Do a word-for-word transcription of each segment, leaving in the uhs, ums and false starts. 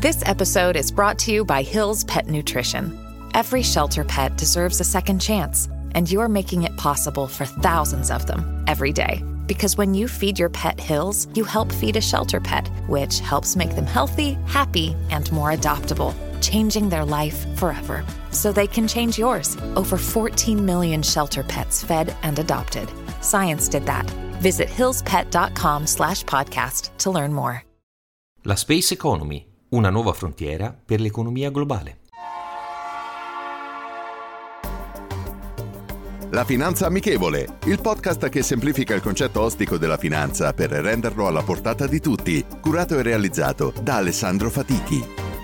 This episode is brought to you by Hill's Pet Nutrition. Every shelter pet deserves a second chance, and you're making it possible for thousands of them every day. Because when you feed your pet Hill's, you help feed a shelter pet, which helps make them healthy, happy, and more adoptable, changing their life forever. So they can change yours. Over fourteen million shelter pets fed and adopted. Science did that. Visit hillspet.com slash podcast to learn more. La Space Economy, una nuova frontiera per l'economia globale. La Finanza Amichevole, il podcast che semplifica il concetto ostico della finanza per renderlo alla portata di tutti, curato e realizzato da Alessandro Fatichi.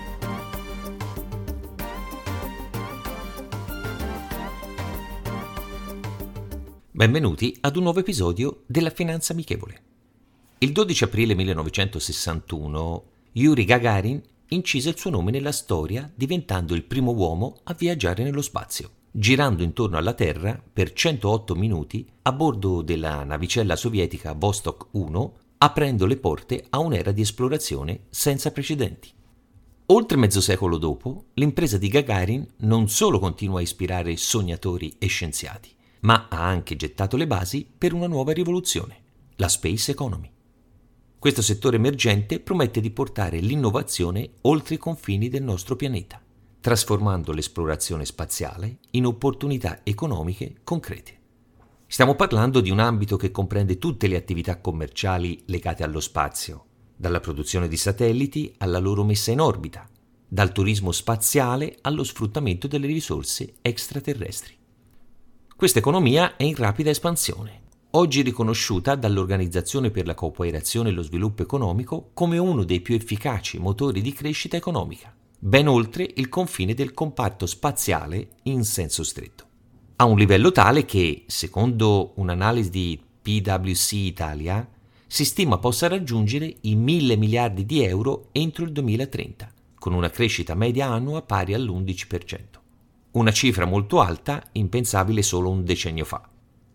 Benvenuti ad un nuovo episodio della Finanza Amichevole. Il dodici aprile millenovecentosessantuno Yuri Gagarin incise il suo nome nella storia diventando il primo uomo a viaggiare nello spazio, girando intorno alla Terra per centootto minuti a bordo della navicella sovietica Vostok uno, aprendo le porte a un'era di esplorazione senza precedenti. Oltre mezzo secolo dopo, l'impresa di Gagarin non solo continua a ispirare sognatori e scienziati, ma ha anche gettato le basi per una nuova rivoluzione, la Space Economy. Questo settore emergente promette di portare l'innovazione oltre i confini del nostro pianeta, trasformando l'esplorazione spaziale in opportunità economiche concrete. Stiamo parlando di un ambito che comprende tutte le attività commerciali legate allo spazio, dalla produzione di satelliti alla loro messa in orbita, dal turismo spaziale allo sfruttamento delle risorse extraterrestri. Questa economia è in rapida espansione, oggi riconosciuta dall'Organizzazione per la Cooperazione e lo Sviluppo Economico come uno dei più efficaci motori di crescita economica, ben oltre il confine del comparto spaziale in senso stretto. A un livello tale che, secondo un'analisi di P W C Italia, si stima possa raggiungere i mille miliardi di euro entro il duemilatrenta, con una crescita media annua pari all'undici per cento. Una cifra molto alta, impensabile solo un decennio fa.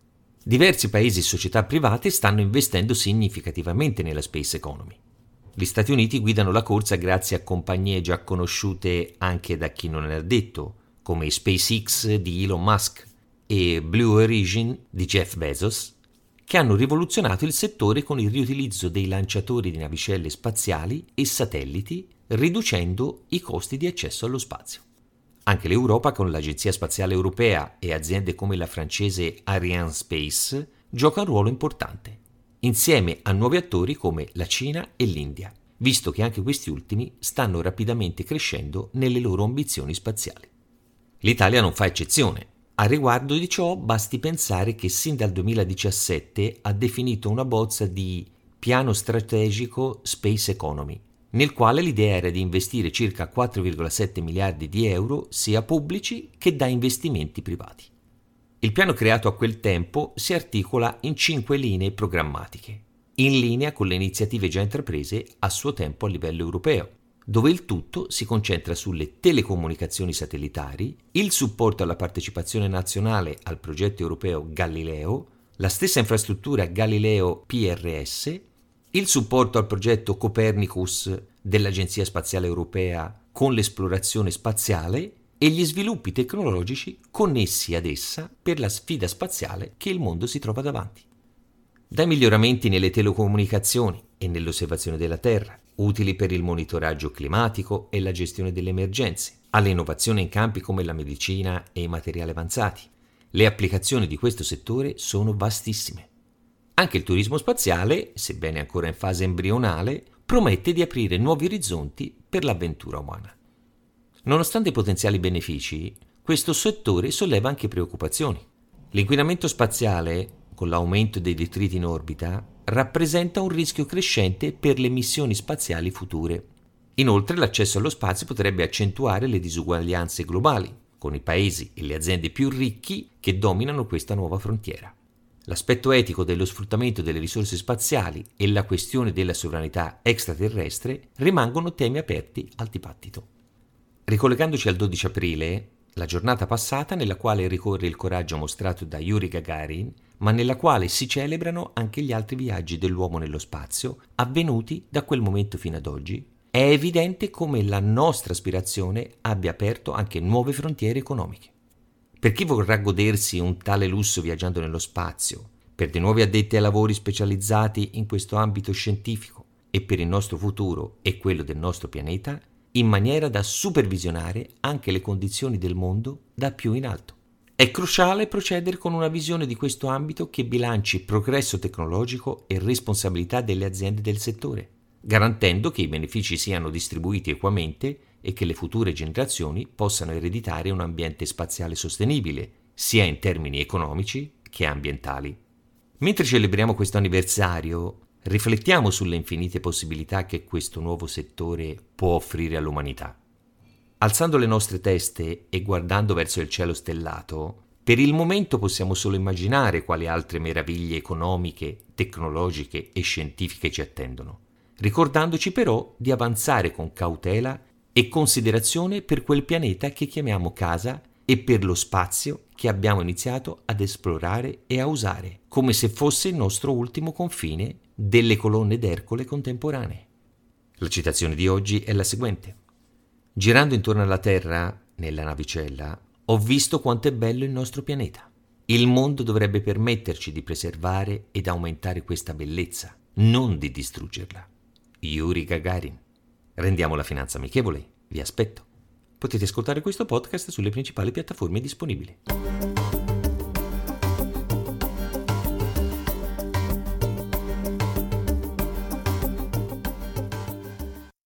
Diversi paesi e società private stanno investendo significativamente nella Space Economy. Gli Stati Uniti guidano la corsa grazie a compagnie già conosciute anche da chi non è addetto, come SpaceX di Elon Musk e Blue Origin di Jeff Bezos, che hanno rivoluzionato il settore con il riutilizzo dei lanciatori di navicelle spaziali e satelliti, riducendo i costi di accesso allo spazio. Anche l'Europa, con l'Agenzia Spaziale Europea e aziende come la francese Arianespace, gioca un ruolo importante, insieme a nuovi attori come la Cina e l'India, visto che anche questi ultimi stanno rapidamente crescendo nelle loro ambizioni spaziali. L'Italia non fa eccezione. A riguardo di ciò basti pensare che sin dal duemiladiciassette ha definito una bozza di Piano Strategico Space Economy, nel quale l'idea era di investire circa quattro virgola sette miliardi di euro sia pubblici che da investimenti privati. Il piano creato a quel tempo si articola in cinque linee programmatiche, in linea con le iniziative già intraprese a suo tempo a livello europeo, dove il tutto si concentra sulle telecomunicazioni satellitari, il supporto alla partecipazione nazionale al progetto europeo Galileo, la stessa infrastruttura Galileo P R S, il supporto al progetto Copernicus dell'Agenzia Spaziale Europea con l'esplorazione spaziale e gli sviluppi tecnologici connessi ad essa per la sfida spaziale che il mondo si trova davanti. Dai miglioramenti nelle telecomunicazioni e nell'osservazione della Terra, utili per il monitoraggio climatico e la gestione delle emergenze, alle innovazioni in campi come la medicina e i materiali avanzati, le applicazioni di questo settore sono vastissime. Anche il turismo spaziale, sebbene ancora in fase embrionale, promette di aprire nuovi orizzonti per l'avventura umana. Nonostante i potenziali benefici, questo settore solleva anche preoccupazioni. L'inquinamento spaziale, con l'aumento dei detriti in orbita, rappresenta un rischio crescente per le missioni spaziali future. Inoltre, l'accesso allo spazio potrebbe accentuare le disuguaglianze globali, con i paesi e le aziende più ricchi che dominano questa nuova frontiera. L'aspetto etico dello sfruttamento delle risorse spaziali e la questione della sovranità extraterrestre rimangono temi aperti al dibattito. Ricollegandoci al dodici aprile, la giornata passata nella quale ricorre il coraggio mostrato da Yuri Gagarin, ma nella quale si celebrano anche gli altri viaggi dell'uomo nello spazio avvenuti da quel momento fino ad oggi, è evidente come la nostra aspirazione abbia aperto anche nuove frontiere economiche. Per chi vorrà godersi un tale lusso viaggiando nello spazio, per dei nuovi addetti ai lavori specializzati in questo ambito scientifico e per il nostro futuro e quello del nostro pianeta, in maniera da supervisionare anche le condizioni del mondo da più in alto. È cruciale procedere con una visione di questo ambito che bilanci progresso tecnologico e responsabilità delle aziende del settore, garantendo che i benefici siano distribuiti equamente e che le future generazioni possano ereditare un ambiente spaziale sostenibile, sia in termini economici che ambientali. Mentre celebriamo questo anniversario, riflettiamo sulle infinite possibilità che questo nuovo settore può offrire all'umanità. Alzando le nostre teste e guardando verso il cielo stellato, per il momento possiamo solo immaginare quali altre meraviglie economiche, tecnologiche e scientifiche ci attendono, ricordandoci però di avanzare con cautela e considerazione per quel pianeta che chiamiamo casa e per lo spazio che abbiamo iniziato ad esplorare e a usare, come se fosse il nostro ultimo confine delle colonne d'Ercole contemporanee. La citazione di oggi è la seguente. Girando intorno alla Terra, nella navicella, ho visto quanto è bello il nostro pianeta. Il mondo dovrebbe permetterci di preservare ed aumentare questa bellezza, non di distruggerla. Yuri Gagarin. Rendiamo la finanza amichevole. Vi aspetto. Potete ascoltare questo podcast sulle principali piattaforme disponibili.